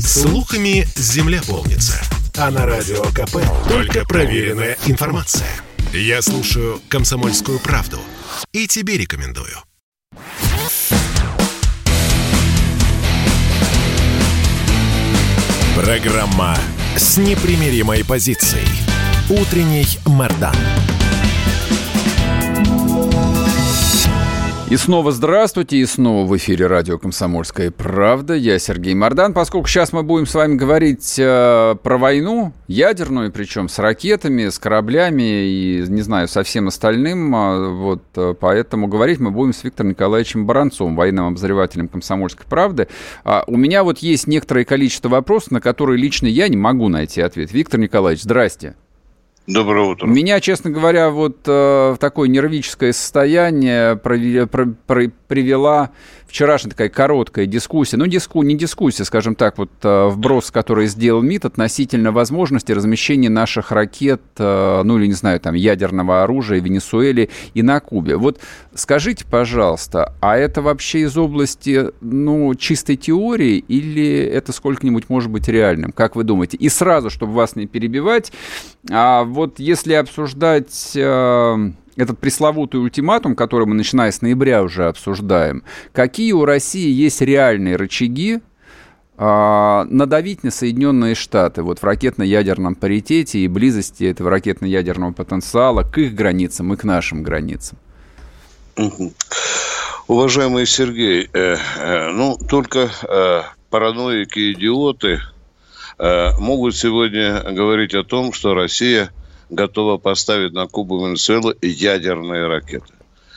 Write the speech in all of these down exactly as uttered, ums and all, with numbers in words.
Слухами земля полнится. А на Радио КП только проверенная информация. Я слушаю «Комсомольскую правду» и тебе рекомендую. Программа с непримиримой позицией. Утренний Мардан. И снова здравствуйте, и снова в эфире радио «Комсомольская правда». Я Сергей Мардан. Поскольку сейчас мы будем с вами говорить э, про войну, ядерную, причем с ракетами, с кораблями и, не знаю, со всем остальным, э, вот, э, поэтому говорить мы будем с Виктором Николаевичем Баранцовым, военным обозревателем «Комсомольской правды». А у меня вот есть некоторое количество вопросов, на которые лично я не могу найти ответ. Виктор Николаевич, здрасте. Доброе утро. Меня, честно говоря, вот э, в такое нервическое состояние прови- про- про- привела вчерашняя такая короткая дискуссия, ну, диску, не дискуссия, скажем так, вот э, вброс, который сделал МИД относительно возможности размещения наших ракет, э, ну, или, не знаю, там, ядерного оружия в Венесуэле и на Кубе. Вот скажите, пожалуйста, а это вообще из области, ну, чистой теории или это сколько-нибудь может быть реальным? Как вы думаете? И сразу, чтобы вас не перебивать, а вот если обсуждать э, этот пресловутый ультиматум, который мы, начиная с ноября, уже обсуждаем, какие у России есть реальные рычаги э, надавить на Соединенные Штаты вот в ракетно-ядерном паритете и близости этого ракетно-ядерного потенциала к их границам и к нашим границам? Угу. Уважаемый Сергей, э, э, ну, только э, параноики, идиоты э, могут сегодня говорить о том, что Россия готова поставить на Кубу и Венесуэлу ядерные ракеты.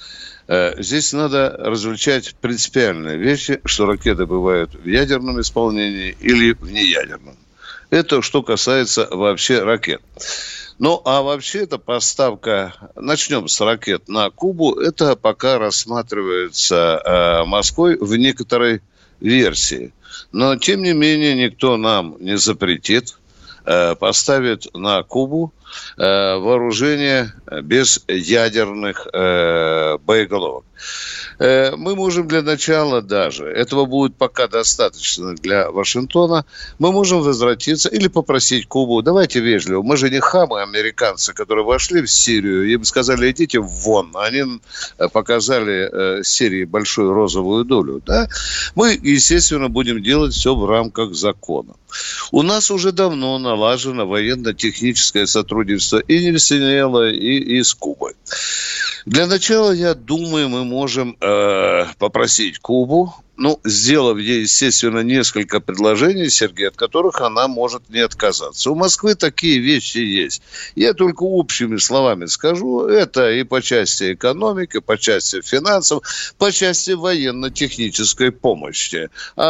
Здесь надо различать принципиальные вещи, что ракеты бывают в ядерном исполнении или в неядерном. Это что касается вообще ракет. Ну, а вообще эта поставка, начнем с ракет на Кубу, это пока рассматривается э, Москвой в некоторой версии. Но, тем не менее, никто нам не запретит э, поставить на Кубу э, вооружение без ядерных э, боеголовок. Э, мы можем для начала даже, этого будет пока достаточно для Вашингтона, мы можем возвратиться или попросить Кубу, давайте вежливо, мы же не хамы американцы, которые вошли в Сирию, им сказали, идите вон, они показали э, Сирии большую розовую долю, да? Мы, естественно, будем делать все в рамках закона. У нас уже давно налажено военно-техническое сотрудничество и с Венесуэлой, и, и с Кубой. Для начала, я думаю, мы можем э, попросить Кубу, ну, сделав ей, естественно, несколько предложений, Сергей, от которых она может не отказаться. У Москвы такие вещи есть. Я только общими словами скажу, это и по части экономики, по части финансов, по части военно-технической помощи.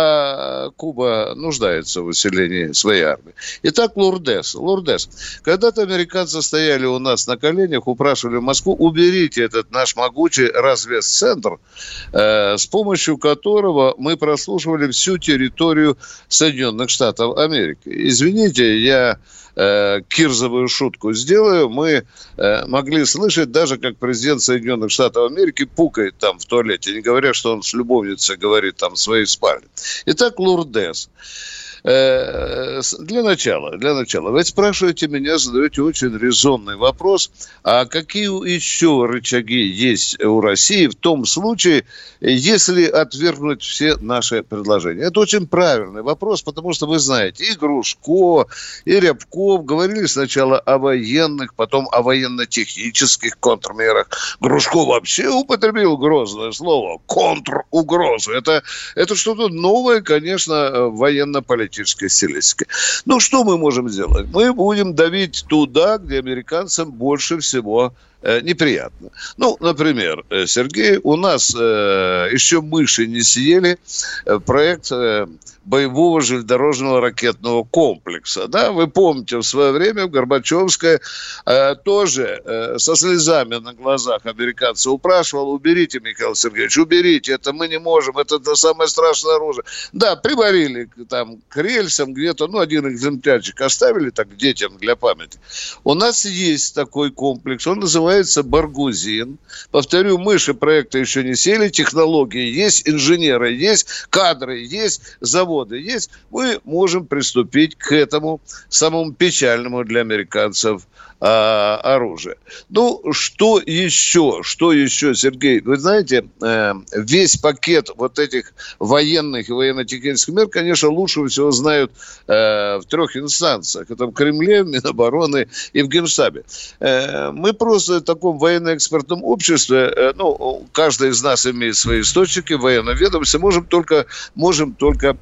А Куба нуждается в усилении своей армии. Итак, Лурдес. Лурдес. Когда-то американцы стояли у нас на коленях, упрашивали Москву, уберите этот наш могучий разведцентр, э, с помощью которого мы прослушивали всю территорию Соединенных Штатов Америки. Извините, я э, кирзовую шутку сделаю. Мы э, могли слышать даже, как президент Соединенных Штатов Америки пукает там в туалете, не говоря, что он с любовницей говорит там в своей спальне. Итак, Лурдес. Для начала, для начала. Вы спрашиваете меня, задаете очень резонный вопрос, а какие еще рычаги есть у России в том случае, если отвергнуть все наши предложения? Это очень правильный вопрос, потому что вы знаете, и Грушко, и Рябков говорили сначала о военных, потом о военно-технических контрмерах. Грушко вообще употребил грозное слово контругрозы. Это, это что-то новое, конечно, военно-политическое. Стилистика. Ну, что мы можем сделать? Мы будем давить туда, где американцам больше всего э, неприятно. Ну, например, э, Сергей, у нас э, еще мыши не съели э, проект э, боевого железнодорожного ракетного комплекса. Да? Вы помните, в свое время в Горбачевское э, тоже э, со слезами на глазах американцы упрашивал, уберите, Михаил Сергеевич, уберите, это мы не можем, это, это самое страшное оружие. Да, приварили там к рельсам где-то, ну, один экземплярчик оставили так детям для памяти. У нас есть такой комплекс, он называется называется «Баргузин». Повторю, мыши проекта еще не сели, технологии есть, инженеры есть, кадры есть, заводы есть. Мы можем приступить к этому самому печальному для американцев оружие. Ну, что еще? Что еще, Сергей? Вы знаете, весь пакет вот этих военных и военно-технических мер, конечно, лучше всего знают в трех инстанциях. Это в Кремле, в Минобороны и в Генштабе. Мы просто в таком военно-экспертном обществе, ну, каждый из нас имеет свои источники в военном ведомстве, можем только, можем только,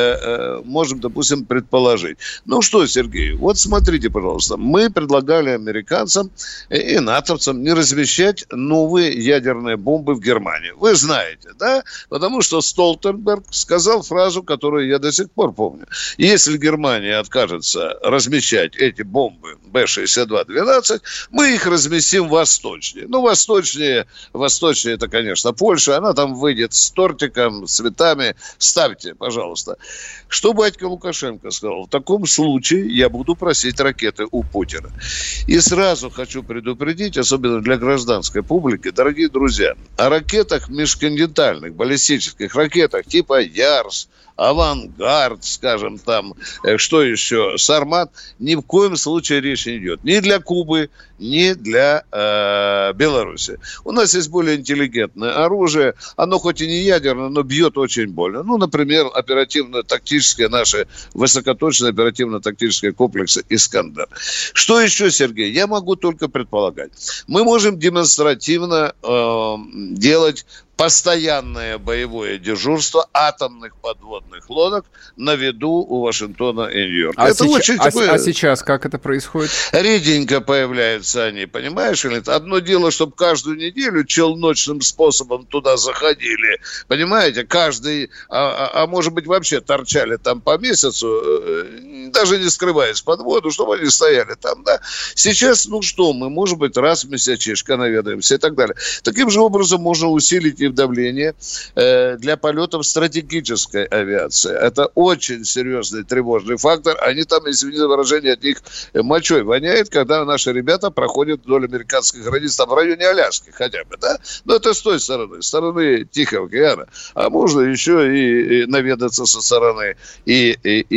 можем, допустим, предположить. Ну что, Сергей, вот смотрите, пожалуйста, мы предлагали американцам и натовцам не размещать новые ядерные бомбы в Германии. Вы знаете, да? Потому что Столтенберг сказал фразу, которую я до сих пор помню. Если Германия откажется размещать эти бомбы Бэ шестьдесят два двенадцать, мы их разместим восточнее. Ну, восточнее, восточнее это, конечно, Польша. Она там выйдет с тортиком, с цветами. Ставьте, пожалуйста. Что батька Лукашенко сказал? В таком случае я буду просить ракеты у Путина. И сразу хочу предупредить, особенно для гражданской публики, дорогие друзья, о ракетах межконтинентальных, баллистических ракетах типа Ярс, Авангард, скажем, там, что еще, Сармат, ни в коем случае речь не идет. Ни для Кубы, ни для э, Беларуси. У нас есть более интеллигентное оружие. Оно хоть и не ядерное, но бьет очень больно. Ну, например, оперативно-тактические наши высокоточные оперативно-тактические комплексы «Искандер». Что еще, Сергей? Я могу только предполагать. Мы можем демонстративно э, делать постоянное боевое дежурство атомных подводных лодок на виду у Вашингтона и Нью-Йорка. А, это сейчас, очень а, такое... а сейчас как это происходит? Реденько появляются они, понимаешь? Или одно дело, чтобы каждую неделю челночным способом туда заходили, понимаете? Каждый, а, а, а может быть вообще торчали там по месяцу, даже не скрываясь под воду, чтобы они стояли там, да? Сейчас, ну что, мы, может быть, раз в месячишко наведаемся и так далее. Таким же образом можно усилить и давление э, для полетов стратегической авиации. Это очень серьезный тревожный фактор. Они там, извините за выражение, от них мочой воняет, когда наши ребята проходят вдоль американских границ, там в районе Аляски хотя бы, да? Но это с той стороны, с стороны Тихого океана. А можно еще и, и наведаться со стороны и, и, и,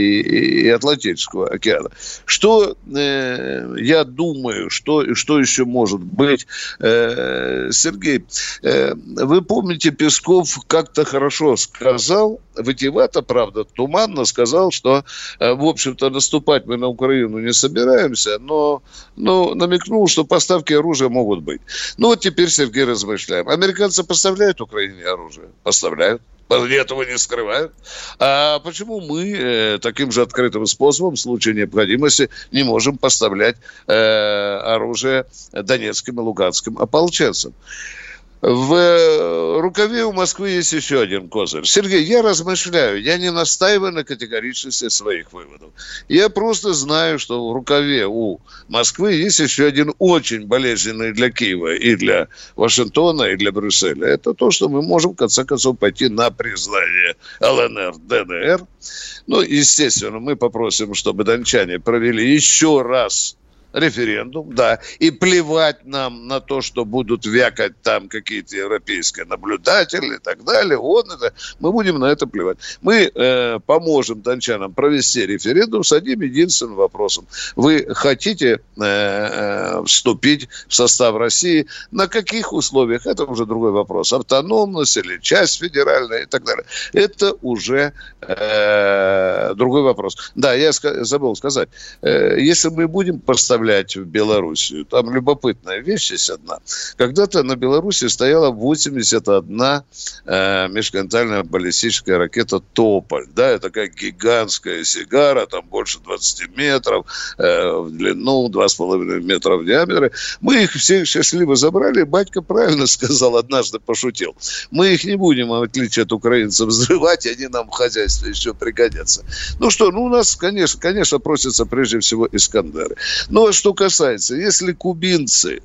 и, и Атлантического океана. Что э, я думаю, что, что еще может быть? Э, Сергей, э, вы помните, Песков как-то хорошо сказал, витиевато, правда, туманно сказал, что, в общем-то, наступать мы на Украину не собираемся, но, но намекнул, что поставки оружия могут быть. Ну, вот теперь, Сергей, размышляем. Американцы поставляют Украине оружие? Поставляют. Этого не скрывают. А почему мы э, таким же открытым способом в случае необходимости не можем поставлять э, оружие донецким и луганским ополченцам? В рукаве у Москвы есть еще один козырь. Сергей, я размышляю, я не настаиваю на категоричности своих выводов. Я просто знаю, что в рукаве у Москвы есть еще один очень болезненный для Киева и для Вашингтона, и для Брюсселя. Это то, что мы можем, в конце концов, пойти на признание Л Н Р, Д Н Р. Ну, естественно, мы попросим, чтобы дончане провели еще раз референдум, да, и плевать нам на то, что будут вякать там какие-то европейские наблюдатели и так далее. Вот это, мы будем на это плевать. Мы э, поможем дончанам провести референдум с одним единственным вопросом. Вы хотите э, э, вступить в состав России? На каких условиях? Это уже другой вопрос. Автономность или часть федеральная и так далее. Это уже э, другой вопрос. Да, я ска- забыл сказать. Э, если мы будем поставлять в Белоруссию. Там любопытная вещь есть одна. Когда-то на Белоруссии стояла восемьдесят одна э, межконтинентальная баллистическая ракета «Тополь». Да, это такая гигантская сигара, там больше двадцати метров э, в длину, два с половиной метра в диаметре. Мы их всех счастливо забрали. Батька правильно сказал, однажды пошутил. Мы их не будем, в отличие от украинцев, взрывать, и они нам в хозяйстве еще пригодятся. Ну что, ну у нас, конечно, конечно, просятся прежде всего «Искандеры». Но что касается, если кубинцы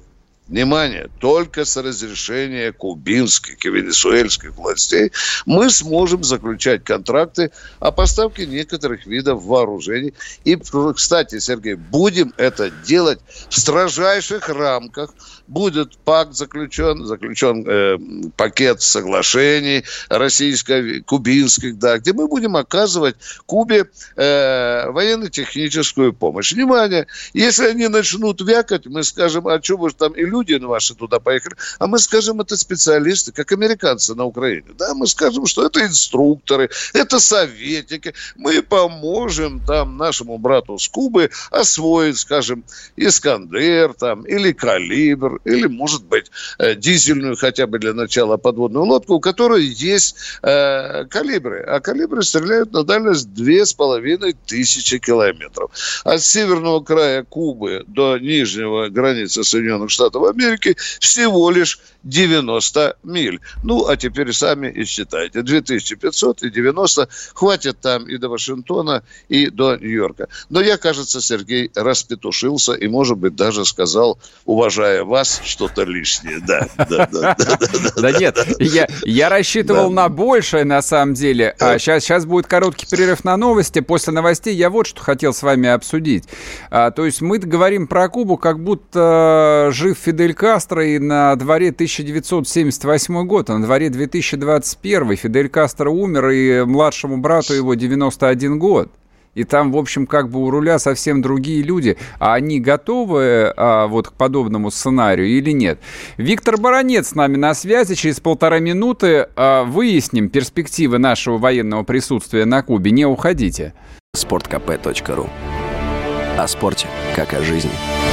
внимание, только с разрешения кубинских и венесуэльских властей мы сможем заключать контракты о поставке некоторых видов вооружений. И, кстати, Сергей, будем это делать в строжайших рамках. Будет пакт заключен, заключен э, пакет соглашений российско-кубинских, да, где мы будем оказывать Кубе э, военно-техническую помощь. Внимание, если они начнут вякать, мы скажем, а что вы же там и люди ваши туда поехали, а мы скажем, это специалисты, как американцы на Украине, да, мы скажем, что это инструкторы, это советники, мы поможем там нашему брату с Кубы освоить, скажем, Искандер там, или Калибр, или, может быть, э, дизельную хотя бы для начала подводную лодку, у которой есть э, калибры. А калибры стреляют на дальность две с половиной тысячи километров. От северного края Кубы до нижнего границы Соединенных Штатов Америки всего лишь девяносто миль. Ну, а теперь сами и считайте. две тысячи пятьсот и девяносто хватит там и до Вашингтона, и до Нью-Йорка. Но я, кажется, Сергей распетушился и, может быть, даже сказал, уважая вас, что-то лишнее. Да, да, да. Да нет, я рассчитывал на большее, на самом деле. А сейчас будет короткий перерыв на новости. После новостей я вот что хотел с вами обсудить. То есть мы говорим про Кубу, как будто жив Фидель Кастро, и на дворе тысяча девятьсот семьдесят восьмой год, а на дворе две тысячи двадцать первый. Фидель Кастро умер, и младшему брату его девяносто один год. И там, в общем, как бы у руля совсем другие люди. А они готовы а, вот к подобному сценарию или нет? Виктор Баранец с нами на связи. Через полтора минуты а, выясним перспективы нашего военного присутствия на Кубе. Не уходите. спорт кэ пэ точка ру. О спорте, как о жизни.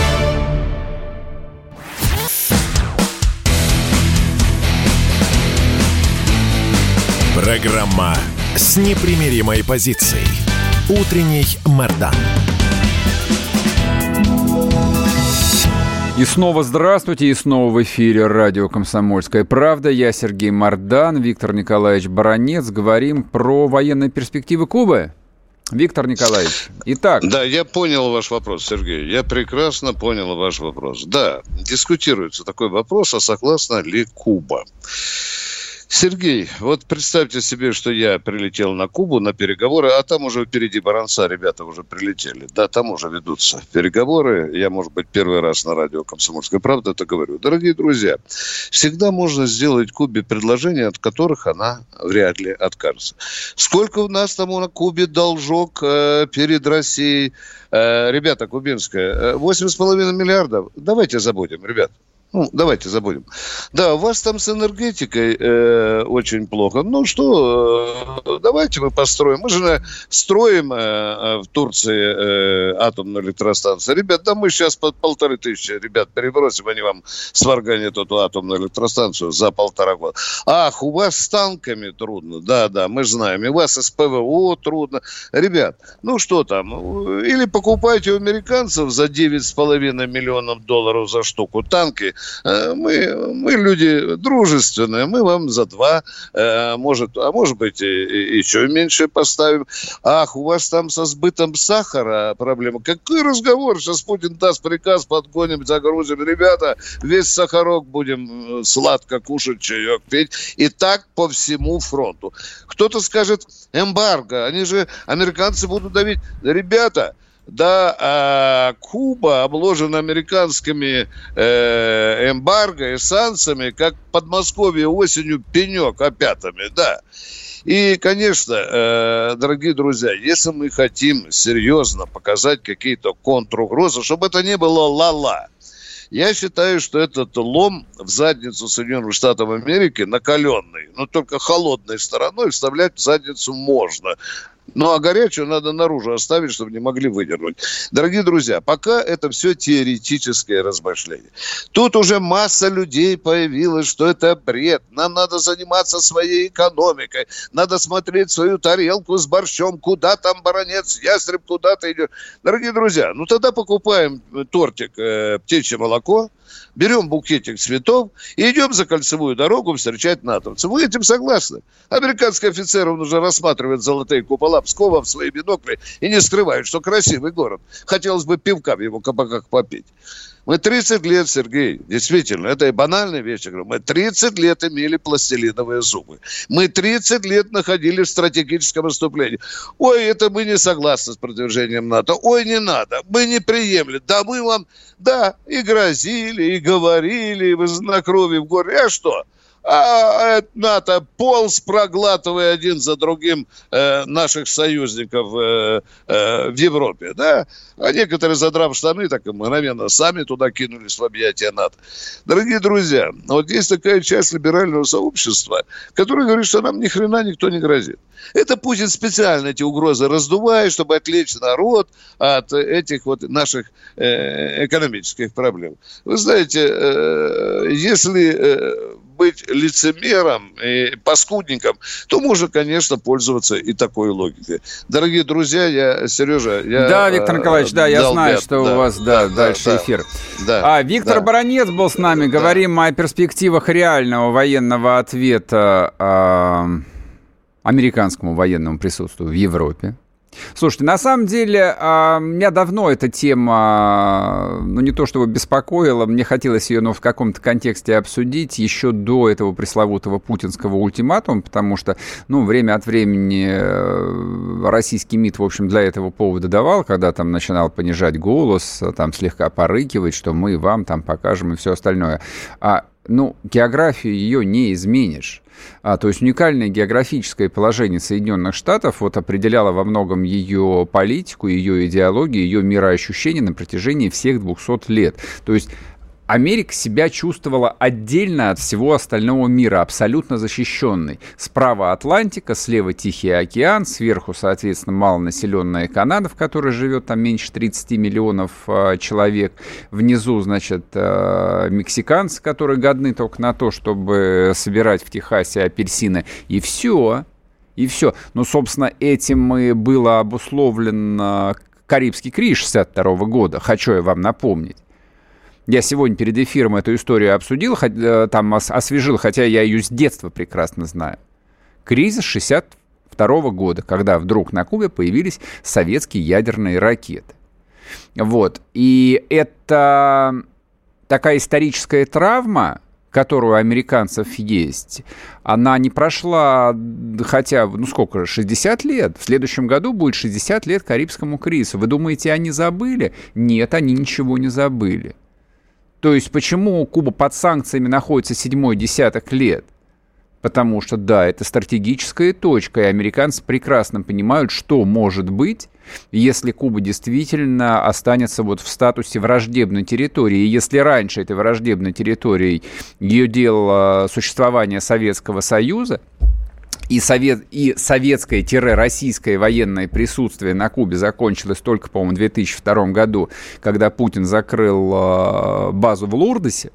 Программа с непримиримой позицией. Утренний Мардан. И снова здравствуйте, и снова в эфире радио «Комсомольская правда». Я Сергей Мардан, Виктор Николаевич Баранец. Говорим про военные перспективы Кубы. Виктор Николаевич, итак... Да, я понял ваш вопрос, Сергей. Я прекрасно понял ваш вопрос. Да, дискутируется такой вопрос, а согласна ли Куба? Сергей, вот представьте себе, что я прилетел на Кубу на переговоры, а там уже впереди Баранца ребята уже прилетели. Да, там уже ведутся переговоры. Я, может быть, первый раз на радио «Комсомольская правда» это говорю. Дорогие друзья, всегда можно сделать Кубе предложения, от которых она вряд ли откажется. Сколько у нас там на Кубе должок э, перед Россией? Э, ребята, кубинская, восемь с половиной миллиардов. Давайте забудем, ребят. Ну, давайте забудем. Да, у вас там с энергетикой э, очень плохо. Ну что, э, давайте мы построим. Мы же строим э, в Турции э, атомную электростанцию. Ребят, да мы сейчас под полторы тысячи, ребят, перебросим, они вам сварганят эту атомную электростанцию за полтора года. Ах, у вас с танками трудно. Да, да, мы знаем. И у вас с ПВО трудно. Ребят, ну что там, или покупайте у американцев за девять с половиной миллионов долларов за штуку танки. Мы, мы люди дружественные, мы вам за два, может, а может быть, и, и еще меньше поставим. Ах, у вас там со сбытом сахара проблема. Какой разговор? Сейчас Путин даст приказ, подгоним, загрузим. Ребята, весь сахарок будем сладко кушать, чаек пить. И так по всему фронту. Кто-то скажет, эмбарго, они же, американцы будут давить. Ребята, да, а Куба обложена американскими э, эмбарго и санкциями, как Подмосковье осенью пенек опятами, да. И, конечно, э, дорогие друзья, если мы хотим серьезно показать какие-то контругрозы, чтобы это не было ла-ла, я считаю, что этот лом в задницу Соединенных Штатов Америки накаленный, но только холодной стороной вставлять в задницу можно. Ну, а горячую надо наружу оставить, чтобы не могли выдернуть. Дорогие друзья, пока это все теоретическое размышление. Тут уже масса людей появилась, что это бред. Нам надо заниматься своей экономикой. Надо смотреть свою тарелку с борщом. Куда там Баранец, ястреб, куда ты идешь. Дорогие друзья, ну тогда покупаем тортик э, птичье молоко, берем букетик цветов и идем за кольцевую дорогу встречать натовцев. Вы этим согласны? Американские офицеры уже рассматривают золотые купола зеркала Пскова в свои бинокли и не скрывают, что красивый город. Хотелось бы пивка в его кабаках попить. Мы тридцать лет, Сергей, действительно, это и банальная вещь, я говорю, мы тридцать лет имели пластилиновые зубы. Мы тридцать лет находились в стратегическом отступлении. Ой, это мы не согласны с продвижением НАТО. Ой, не надо, мы не приемли. Да мы вам, да, и грозили, и говорили, и на крови в горе. А что? А НАТО полз, проглатывая один за другим э, наших союзников э, э, в Европе, да? А некоторые, задрав штаны, так и мгновенно сами туда кинулись в объятия НАТО. Дорогие друзья, вот есть такая часть либерального сообщества, которая говорит, что нам ни хрена никто не грозит. Это Путин специально эти угрозы раздувает, чтобы отвлечь народ от этих вот наших э, экономических проблем. Вы знаете, э, если... Э, быть лицемером и паскудником, то можно, конечно, пользоваться и такой логикой. Дорогие друзья, я, Сережа, я... Да, Виктор Николаевич, да, я знаю, бят, что да, у вас, да, да, дальше да, эфир. Да, а, Виктор да. Баранец был с нами, говорим да. о перспективах реального военного ответа э, американскому военному присутствию в Европе. Слушайте, на самом деле, а, меня давно эта тема, ну, не то чтобы беспокоила, мне хотелось ее, ну, в каком-то контексте обсудить еще до этого пресловутого путинского ультиматума, потому что, ну, время от времени российский МИД, в общем, для этого повода давал, когда там начинал понижать голос, там слегка порыкивать, что мы вам там покажем и все остальное. А, ну, географию ее не изменишь. А, то есть уникальное географическое положение Соединенных Штатов вот определяло во многом ее политику, ее идеологию, ее мироощущение на протяжении всех двухсот лет. То есть Америка себя чувствовала отдельно от всего остального мира, абсолютно защищенной. Справа Атлантика, слева Тихий океан, сверху, соответственно, малонаселенная Канада, в которой живет там меньше тридцати миллионов э, человек. Внизу, значит, э, мексиканцы, которые годны только на то, чтобы собирать в Техасе апельсины. И все. И все. Ну, собственно, этим и было обусловлен Карибский кризис шестьдесят второго года. Хочу я вам напомнить. Я сегодня перед эфиром эту историю обсудил, там освежил, хотя я ее с детства прекрасно знаю. Кризис шестьдесят второго года, когда вдруг на Кубе появились советские ядерные ракеты. Вот. И это такая историческая травма, которая у американцев есть, она не прошла, хотя, ну сколько, шестьдесят лет. В следующем году будет шестьдесят лет Карибскому кризису. Вы думаете, они забыли? Нет, они ничего не забыли. То есть почему Куба под санкциями находится седьмой десяток лет? Потому что, да, это стратегическая точка, и американцы прекрасно понимают, что может быть, если Куба действительно останется вот в статусе враждебной территории. И если раньше этой враждебной территорией ее делало существование Советского Союза, и, совет, и советское-российское военное присутствие на Кубе закончилось только, по-моему, в две тысячи втором году, когда Путин закрыл э, базу в Лурдосе,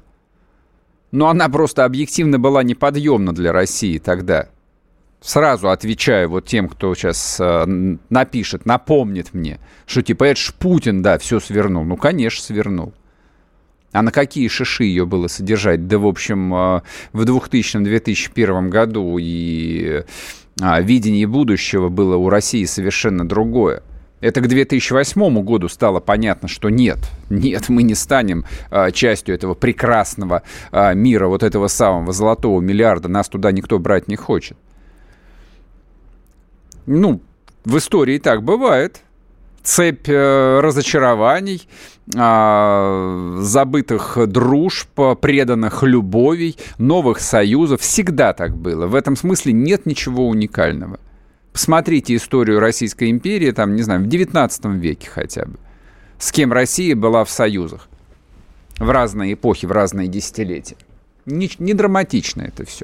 но она просто объективно была неподъемна для России тогда. Сразу отвечаю вот тем, кто сейчас э, напишет, напомнит мне, что типа это ж Путин, да, все свернул. Ну, конечно, свернул. А на какие шиши ее было содержать? Да, в общем, в двухтысячном - две тысячи первом году и видение будущего было у России совершенно другое. Это к две тысячи восьмому году стало понятно, что нет, нет, мы не станем частью этого прекрасного мира, вот этого самого золотого миллиарда, нас туда никто брать не хочет. Ну, в истории так бывает. Цепь э, разочарований, э, забытых дружб, преданных любовей, новых союзов. Всегда так было. В этом смысле нет ничего уникального. Посмотрите историю Российской империи, там, не знаю, в девятнадцатом веке хотя бы. С кем Россия была в союзах в разные эпохи, в разные десятилетия. Не, не драматично это все.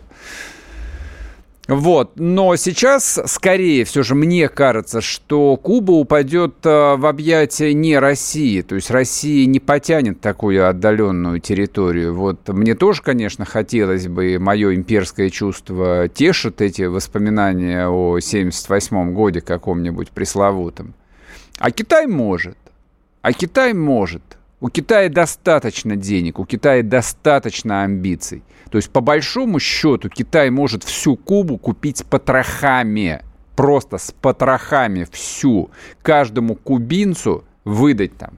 Вот, но сейчас, скорее, все же мне кажется, что Куба упадет в объятия не России, то есть Россия не потянет такую отдаленную территорию. Вот мне тоже, конечно, хотелось бы, мое имперское чувство тешит эти воспоминания о семьдесят восьмом годе каком-нибудь пресловутом. А Китай может, а Китай может. У Китая достаточно денег, у Китая достаточно амбиций. То есть, по большому счету, Китай может всю Кубу купить потрохами. просто с потрохами всю, каждому кубинцу выдать там.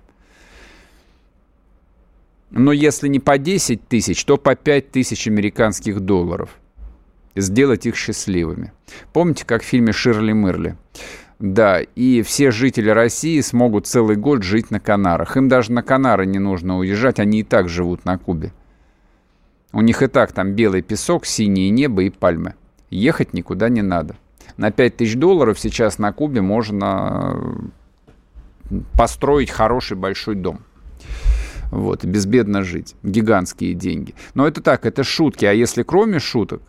Но если не по десять тысяч, то по пять тысяч американских долларов. Сделать их счастливыми. Помните, как в фильме «Ширли Мырли»? Да, и все жители России смогут целый год жить на Канарах. Им даже на Канары не нужно уезжать, они и так живут на Кубе. У них и так там белый песок, синее небо и пальмы. Ехать никуда не надо. На пять тысяч долларов сейчас на Кубе можно построить хороший большой дом. Вот, безбедно жить. Гигантские деньги. Но это так, это шутки. А если кроме шуток,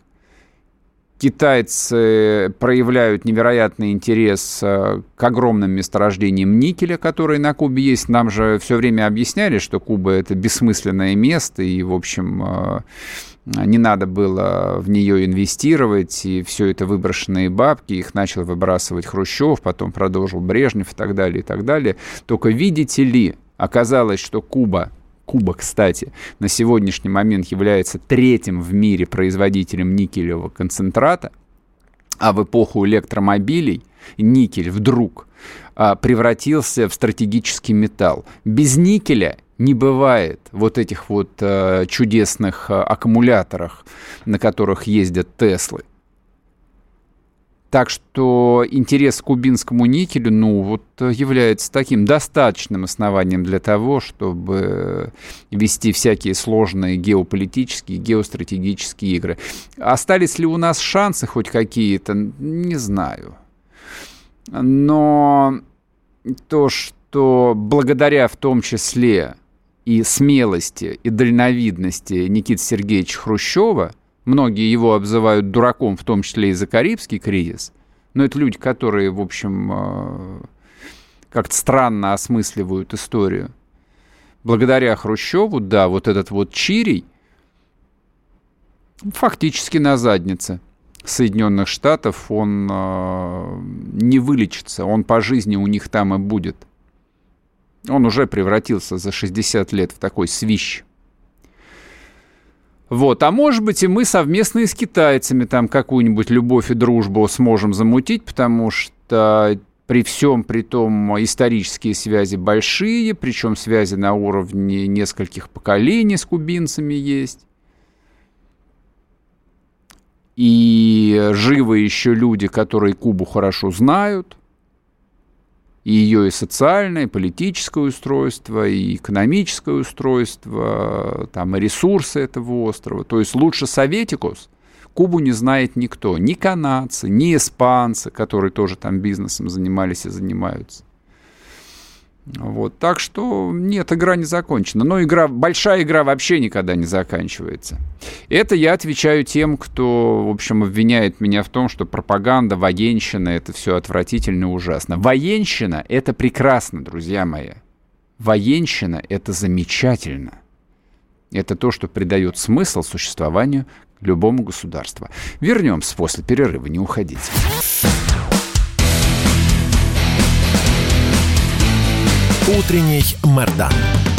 китайцы проявляют невероятный интерес к огромным месторождениям никеля, которые на Кубе есть. Нам же все время объясняли, что Куба — это бессмысленное место, и, в общем, не надо было в нее инвестировать, и все это выброшенные бабки, их начал выбрасывать Хрущев, потом продолжил Брежнев и так далее, и так далее. Только видите ли, оказалось, что Куба, Куба, кстати, на сегодняшний момент является третьим в мире производителем никелевого концентрата, а в эпоху электромобилей никель вдруг а, превратился в стратегический металл. Без никеля не бывает вот этих вот а, чудесных а, аккумуляторов, на которых ездят Теслы. Так что интерес к кубинскому никелю, ну, вот, является таким достаточным основанием для того, чтобы вести всякие сложные геополитические, геостратегические игры. Остались ли у нас шансы хоть какие-то, не знаю. Но то, что благодаря в том числе и смелости, и дальновидности Никиты Сергеевича Хрущева, многие его обзывают дураком, в том числе и за Карибский кризис. Но это люди, которые, в общем, как-то странно осмысливают историю. Благодаря Хрущеву, да, вот этот вот Чирий фактически на заднице Соединенных Штатов, он не вылечится, он по жизни у них там и будет. Он уже превратился за шестьдесят лет в такой свищ. Вот, а может быть, и мы совместно с китайцами там какую-нибудь любовь и дружбу сможем замутить, потому что при всем при том исторические связи большие, причем связи на уровне нескольких поколений с кубинцами есть. И живы еще люди, которые Кубу хорошо знают. И ее и социальное, и политическое устройство, и экономическое устройство, там, и ресурсы этого острова. То есть лучше Советикус Кубу не знает никто. Ни канадцы, ни испанцы, которые тоже там бизнесом занимались и занимаются. Вот. Так что нет, игра не закончена. Но игра, большая игра вообще никогда не заканчивается. Это я отвечаю тем, кто, в общем, обвиняет меня в том, что пропаганда, военщина — это все отвратительно и ужасно. Военщина — это прекрасно, друзья мои. Военщина — это замечательно. Это то, что придает смысл существованию любому государству. Вернемся после перерыва, не уходите. Утренний Мордан.